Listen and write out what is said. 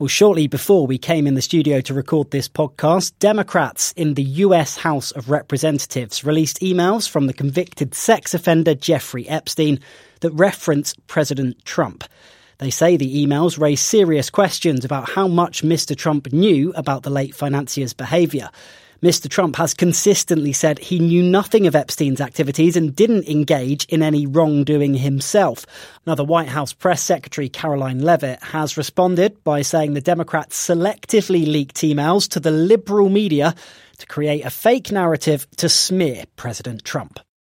Well, shortly before we came in the studio to record this podcast, Democrats in the US House of Representatives released emails from the convicted sex offender Jeffrey Epstein that reference President Trump. They say the emails raise serious questions about how much Mr. Trump knew about the late financier's behaviour. Mr. Trump has consistently said he knew nothing of Epstein's activities and didn't engage in any wrongdoing himself. Now, the White House Press Secretary Caroline Leavitt has responded by saying the Democrats selectively leaked emails to the liberal media to create a fake narrative to smear President Trump.